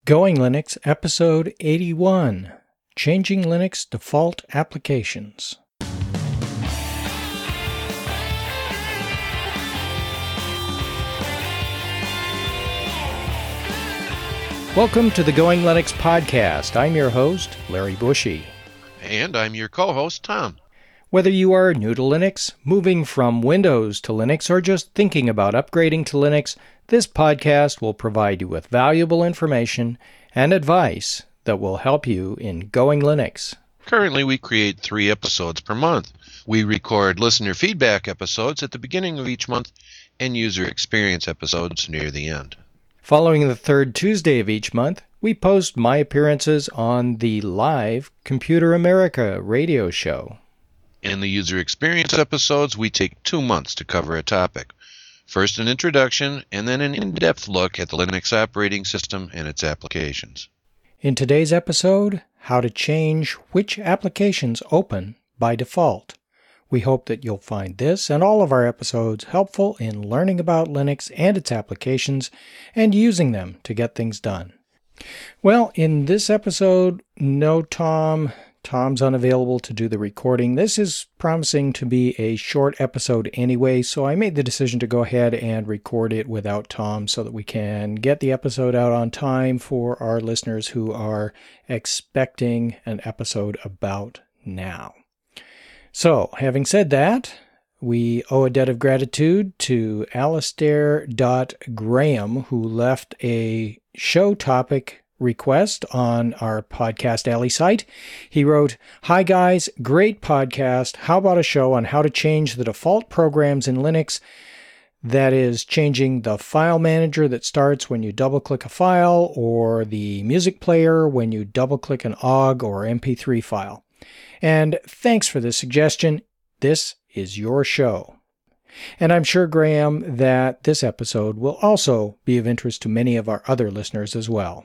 Going Linux, Episode 81, Changing Linux Default Applications. Welcome to the Going Linux podcast. I'm your host, Larry Bushy. And I'm your co-host, Tom. Whether you are new to Linux, moving from Windows to Linux, or just thinking about upgrading to Linux, this podcast will provide you with valuable information and advice that will help you in Going Linux. Currently, we create 3 episodes per month. We record listener feedback episodes at the beginning of each month and user experience episodes near the end. Following the third Tuesday of each month, we post my appearances on the live Computer America radio show. In the user experience episodes, we take 2 months to cover a topic. First an introduction, and then an in-depth look at the Linux operating system and its applications. In today's episode, how to change which applications open by default. We hope that you'll find this and all of our episodes helpful in learning about Linux and its applications and using them to get things done. Well, in this episode, no Tom. Tom's unavailable to do the recording. This is promising to be a short episode anyway, so I made the decision to go ahead and record it without Tom so that we can get the episode out on time for our listeners who are expecting an episode about now. So, having said that, we owe a debt of gratitude to Alistair.Graham, who left a show topic request on our Podcast Alley site. He wrote, "Hi guys, great podcast. How about a show on how to change the default programs in Linux? That is, changing the file manager that starts when you double-click a file, or the music player when you double-click an OGG or MP3 file. And thanks for the suggestion. This is your show." And I'm sure, Graham, that this episode will also be of interest to many of our other listeners as well.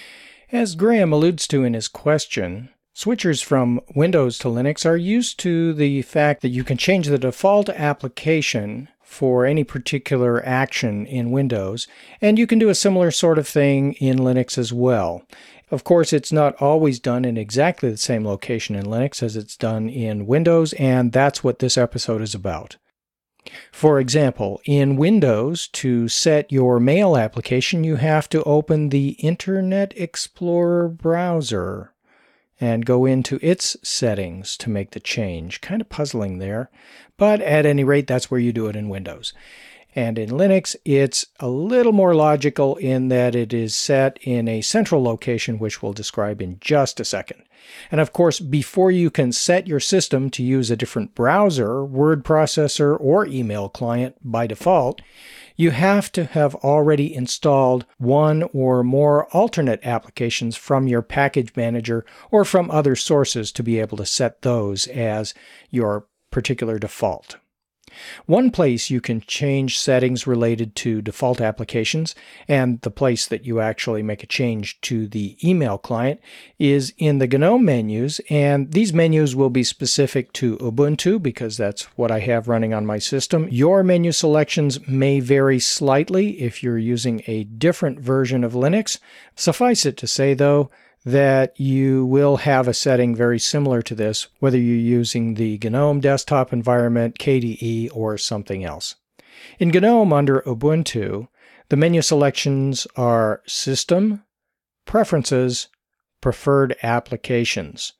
As Graham alludes to in his question, switchers from Windows to Linux are used to the fact that you can change the default application for any particular action in Windows, and you can do a similar sort of thing in Linux as well. Of course, it's not always done in exactly the same location in Linux as it's done in Windows, and that's what this episode is about. For example, in Windows, to set your mail application, you have to open the Internet Explorer browser and go into its settings to make the change. Kind of puzzling there, but at any rate, that's where you do it in Windows. And in Linux, it's a little more logical in that it is set in a central location, which we'll describe in just a second. And of course, before you can set your system to use a different browser, word processor, or email client by default, you have to have already installed one or more alternate applications from your package manager or from other sources to be able to set those as your particular default. One place you can change settings related to default applications, and the place that you actually make a change to the email client, is in the GNOME menus, and these menus will be specific to Ubuntu because that's what I have running on my system. Your menu selections may vary slightly if you're using a different version of Linux. Suffice it to say, though, that you will have a setting very similar to this, whether you're using the GNOME desktop environment, KDE, or something else. In GNOME under Ubuntu, the menu selections are System, Preferences, Preferred Applications.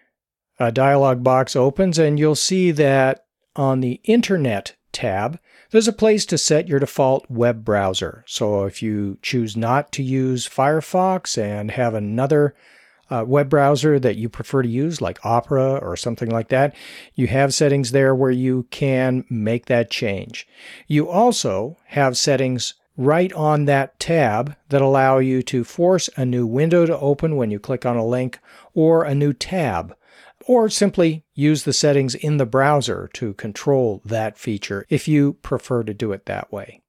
A dialog box opens and you'll see that on the Internet tab, there's a place to set your default web browser. So if you choose not to use Firefox and have another web browser that you prefer to use, like Opera or something like that, you have settings there where you can make that change. You also have settings right on that tab that allow you to force a new window to open when you click on a link, or a new tab, or simply use the settings in the browser to control that feature if you prefer to do it that way.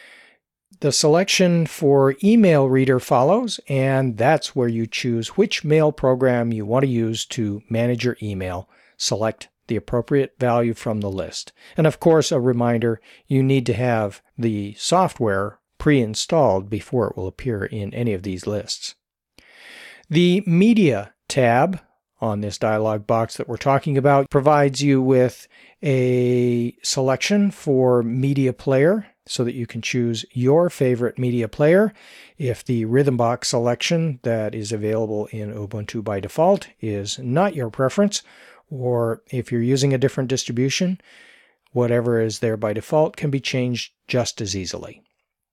The selection for email reader follows, and that's where you choose which mail program you want to use to manage your email. Select the appropriate value from the list. And of course, a reminder, you need to have the software pre-installed before it will appear in any of these lists. The Media tab on this dialog box that we're talking about provides you with a selection for media player so that you can choose your favorite media player. If the Rhythmbox selection that is available in Ubuntu by default is not your preference, or if you're using a different distribution, whatever is there by default can be changed just as easily.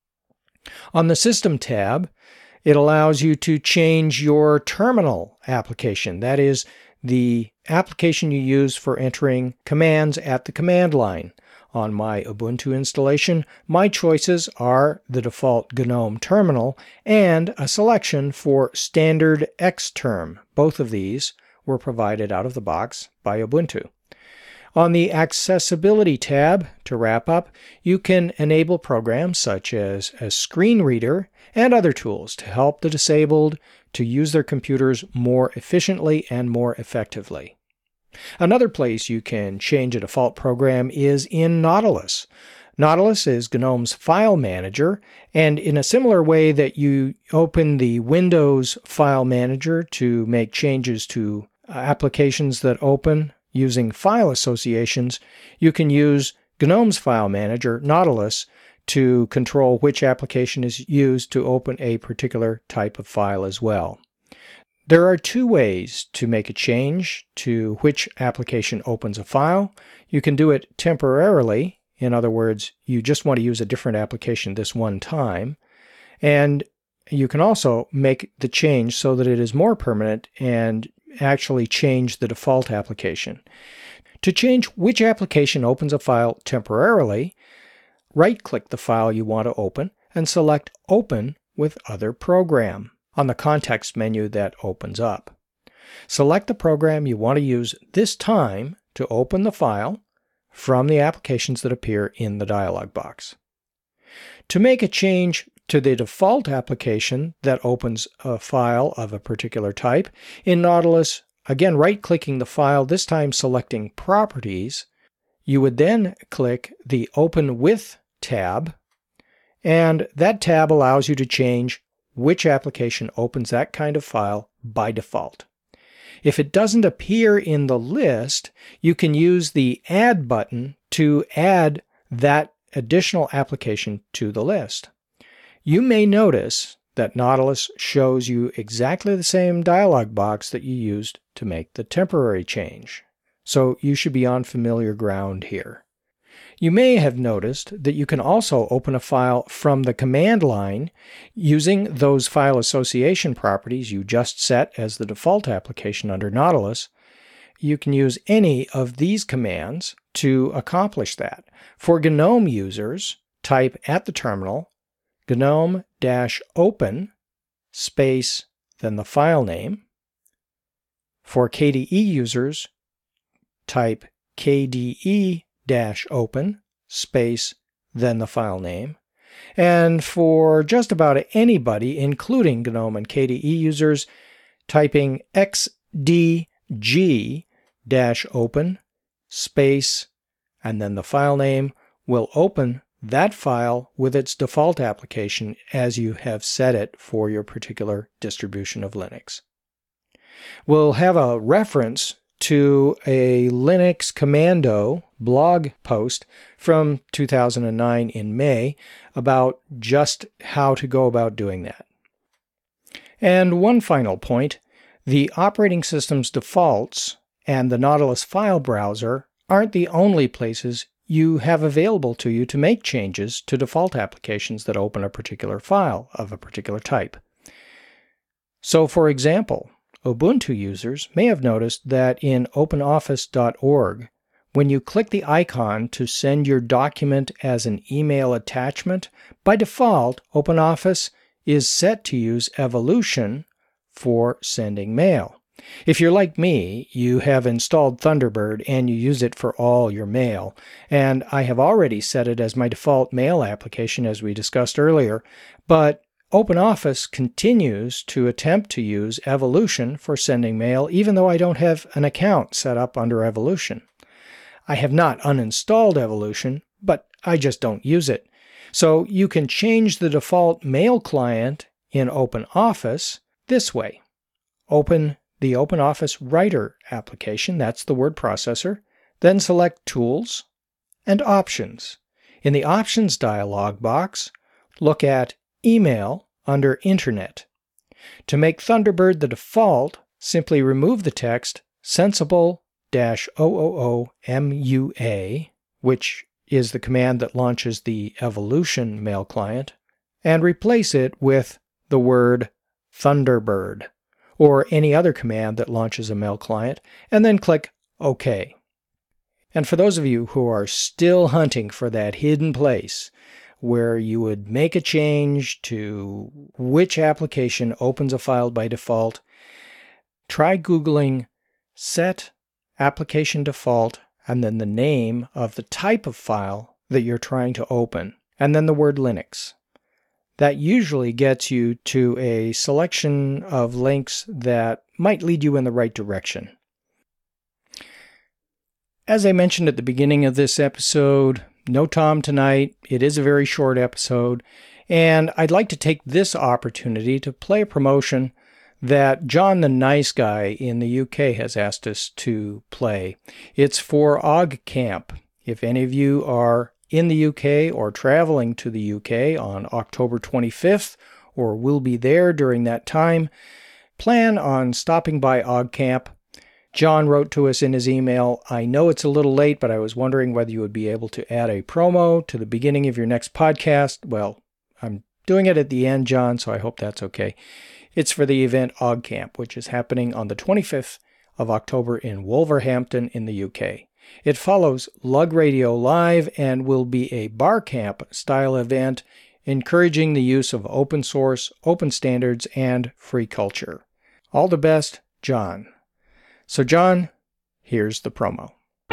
On the System tab, it allows you to change your terminal application. That is, the application you use for entering commands at the command line. On my Ubuntu installation, my choices are the default GNOME terminal and a selection for standard Xterm. Both of these were provided out of the box by Ubuntu. On the Accessibility tab, to wrap up, you can enable programs such as a screen reader and other tools to help the disabled to use their computers more efficiently and more effectively. Another place you can change a default program is in Nautilus. Nautilus is GNOME's file manager, and in a similar way that you open the Windows file manager to make changes to applications that open using file associations, you can use GNOME's file manager, Nautilus, to control which application is used to open a particular type of file as well. There are two ways to make a change to which application opens a file. You can do it temporarily. In other words, you just want to use a different application this one time. And you can also make the change so that it is more permanent and actually change the default application. To change which application opens a file temporarily, right-click the file you want to open and select Open with Other Program on the context menu that opens up. Select the program you want to use this time to open the file from the applications that appear in the dialog box. To make a change to the default application that opens a file of a particular type, in Nautilus, again right-clicking the file, this time selecting Properties, you would then click the Open With tab, and that tab allows you to change which application opens that kind of file by default. If it doesn't appear in the list, you can use the Add button to add that additional application to the list. You may notice that Nautilus shows you exactly the same dialog box that you used to make the temporary change, so you should be on familiar ground here. You may have noticed that you can also open a file from the command line using those file association properties you just set as the default application under Nautilus. You can use any of these commands to accomplish that. For GNOME users, type at the terminal GNOME-open space then the file name. For KDE users, type KDE-open space then the file name. And for just about anybody, including GNOME and KDE users, typing XDG-open space and then the file name will open that file with its default application as you have set it for your particular distribution of Linux. We'll have a reference to a Linux Commando blog post from 2009 in May about just how to go about doing that. And one final point, the operating system's defaults and the Nautilus file browser aren't the only places you have available to you to make changes to default applications that open a particular file of a particular type. So, for example, Ubuntu users may have noticed that in OpenOffice.org, when you click the icon to send your document as an email attachment, by default, OpenOffice is set to use Evolution for sending mail. If you're like me, you have installed Thunderbird and you use it for all your mail, and I have already set it as my default mail application as we discussed earlier, but OpenOffice continues to attempt to use Evolution for sending mail even though I don't have an account set up under Evolution. I have not uninstalled Evolution, but I just don't use it. So you can change the default mail client in OpenOffice this way. open the OpenOffice Writer application, that's the word processor, then select Tools and Options. In the Options dialog box, look at Email under Internet. To make Thunderbird the default, simply remove the text Sensible-OOO-MUA, which is the command that launches the Evolution mail client, and replace it with the word Thunderbird, or any other command that launches a mail client, and then click OK. And for those of you who are still hunting for that hidden place where you would make a change to which application opens a file by default, try Googling set application default and then the name of the type of file that you're trying to open, and then the word Linux. That usually gets you to a selection of links that might lead you in the right direction. As I mentioned at the beginning of this episode, no Tom tonight. It is a very short episode, and I'd like to take this opportunity to play a promotion that John the Nice Guy in the UK has asked us to play. It's for OggCamp. If any of you are in the UK or traveling to the UK on October 25th or will be there during that time, plan on stopping by OggCamp. John wrote to us in his email, "I know it's a little late, but I was wondering whether you would be able to add a promo to the beginning of your next podcast." Well, I'm doing it at the end, John, so I hope that's okay. It's for the event OggCamp, which is happening on the 25th of October in Wolverhampton in the UK. It follows Lug Radio Live and will be a bar camp style event encouraging the use of open source, open standards, and free culture. All the best, John. So John, here's the promo.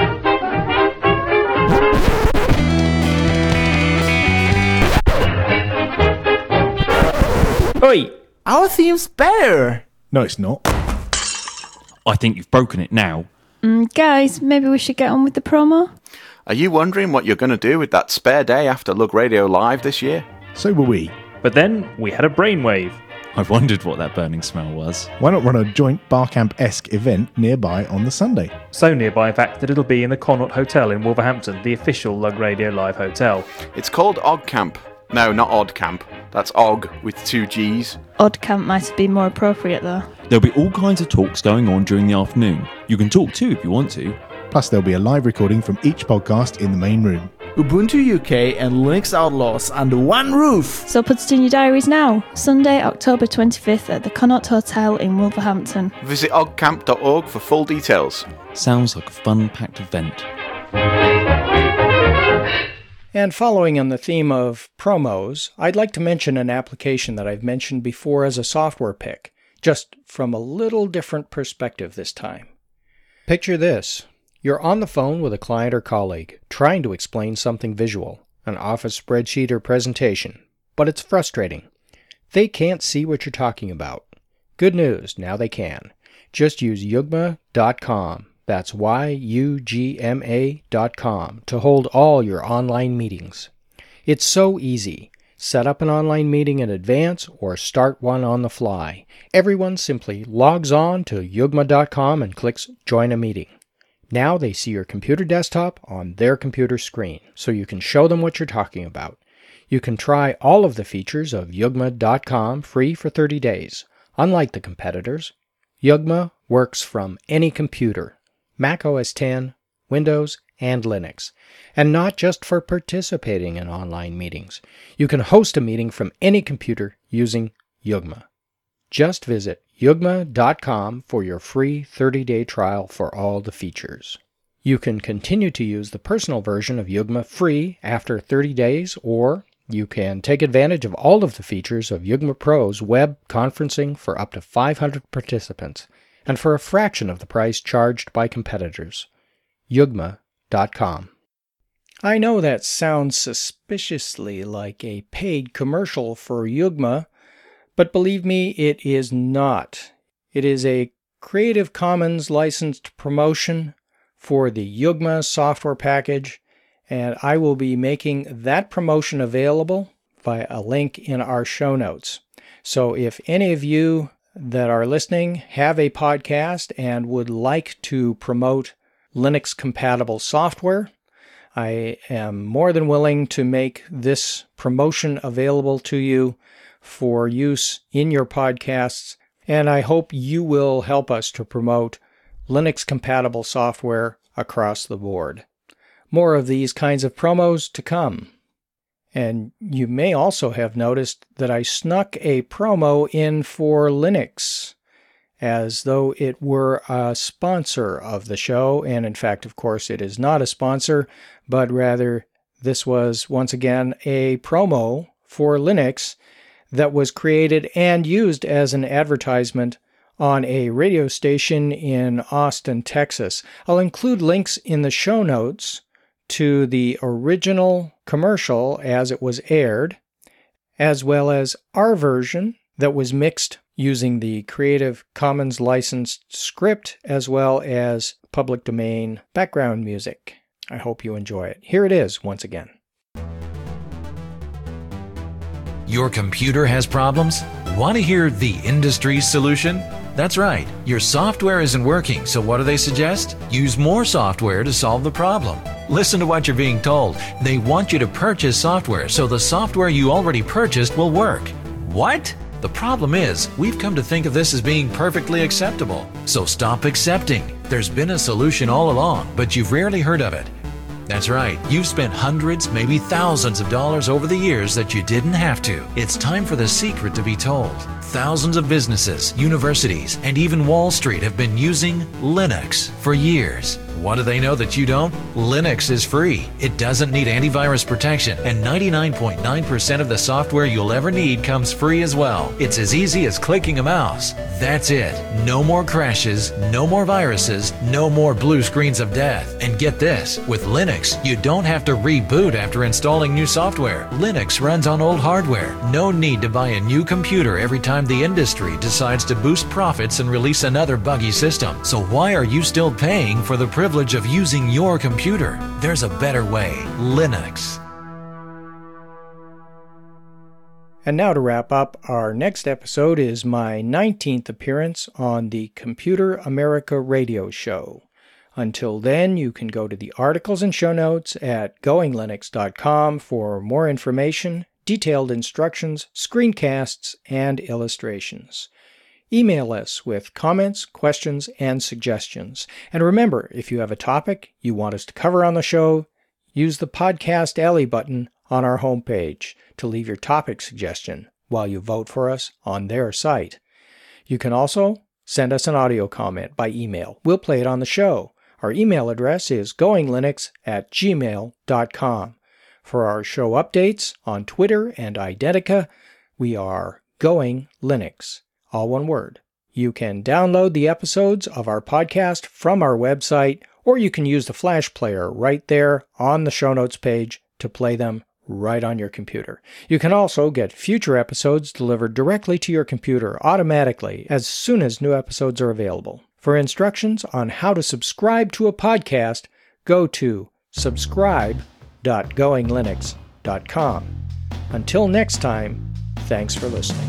Oi! Our theme's better! No, it's not. I think you've broken it now. Guys, maybe we should get on with the promo? Are you wondering what you're going to do with that spare day after Lug Radio Live this year? So were we. But then we had a brainwave. I wondered what that burning smell was. Why not run a joint Barcamp-esque event nearby on the Sunday? So nearby, in fact, that it'll be in the Connaught Hotel in Wolverhampton, the official Lug Radio Live hotel. It's called OggCamp. No, not OddCamp. That's Ogg with 2 G's. OddCamp might have been more appropriate though. There'll be all kinds of talks going on during the afternoon. You can talk too if you want to. Plus there'll be a live recording from each podcast in the main room. Ubuntu UK and Linux Outlaws under one roof. So put it in your diaries now. Sunday, October 25th at the Connaught Hotel in Wolverhampton. Visit oggcamp.org for full details. Sounds like a fun-packed event. And following on the theme of promos, I'd like to mention an application that I've mentioned before as a software pick, just from a little different perspective this time. Picture this. You're on the phone with a client or colleague, trying to explain something visual, an Office spreadsheet or presentation, but it's frustrating. They can't see what you're talking about. Good news, now they can. Just use Yugma.com. That's YUGMA.com to hold all your online meetings. It's so easy. Set up an online meeting in advance or start one on the fly. Everyone simply logs on to Yugma.com and clicks Join a Meeting. Now they see your computer desktop on their computer screen, so you can show them what you're talking about. You can try all of the features of Yugma.com free for 30 days. Unlike the competitors, Yugma works from any computer. Mac OS X, Windows, and Linux, and not just for participating in online meetings. You can host a meeting from any computer using Yugma. Just visit Yugma.com for your free 30-day trial for all the features. You can continue to use the personal version of Yugma free after 30 days, or you can take advantage of all of the features of Yugma Pro's web conferencing for up to 500 participants, and for a fraction of the price charged by competitors. Yugma.com. I know that sounds suspiciously like a paid commercial for Yugma, but believe me, it is not. It is a Creative Commons licensed promotion for the Yugma software package, and I will be making that promotion available via a link in our show notes. So if any of you that are listening have a podcast and would like to promote Linux-compatible software, I am more than willing to make this promotion available to you for use in your podcasts, and I hope you will help us to promote Linux-compatible software across the board. More of these kinds of promos to come. And you may also have noticed that I snuck a promo in for Linux, as though it were a sponsor of the show, and in fact, of course, it is not a sponsor, but rather this was, once again, a promo for Linux that was created and used as an advertisement on a radio station in Austin, Texas. I'll include links in the show notes to the original commercial as it was aired, as well as our version that was mixed using the Creative Commons licensed script as well as public domain background music. I hope you enjoy it. Here it is once again. Your computer has problems? Want to hear the industry's solution? That's right. Your software isn't working, so what do they suggest? Use more software to solve the problem. Listen to what you're being told. They want you to purchase software so the software you already purchased will work. What? The problem is, we've come to think of this as being perfectly acceptable. So stop accepting. There's been a solution all along, but you've rarely heard of it. That's right, you've spent hundreds, maybe thousands of dollars over the years that you didn't have to. It's time for the secret to be told. Thousands of businesses, universities, and even Wall Street have been using Linux for years. What do they know that you don't? Linux is free. It doesn't need antivirus protection, and 99.9% of the software you'll ever need comes free as well. It's as easy as clicking a mouse. That's it. No more crashes, no more viruses, no more blue screens of death. And get this, with Linux, you don't have to reboot after installing new software. Linux runs on old hardware. No need to buy a new computer every time the industry decides to boost profits and release another buggy system. So why are you still paying for the privilege of using your computer? There's a better way. Linux. And now to wrap up, our next episode is my 19th appearance on the Computer America radio show. Until then, you can go to the articles and show notes at goinglinux.com for more information, detailed instructions, screencasts, and illustrations. Email us with comments, questions, and suggestions. And remember, if you have a topic you want us to cover on the show, use the Podcast Alley button on our homepage to leave your topic suggestion while you vote for us on their site. You can also send us an audio comment by email. We'll play it on the show. Our email address is goinglinux@gmail.com. For our show updates on Twitter and Identica, we are Going Linux, all one word. You can download the episodes of our podcast from our website, or you can use the Flash player right there on the show notes page to play them right on your computer. You can also get future episodes delivered directly to your computer automatically as soon as new episodes are available. For instructions on how to subscribe to a podcast, go to subscribe.goinglinux.com. Until next time, thanks for listening.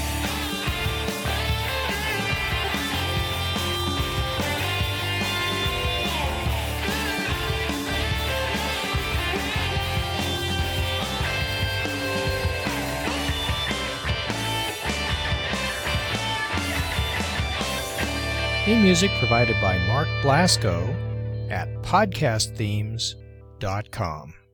Theme music provided by Mark Blasco at podcastthemes.com.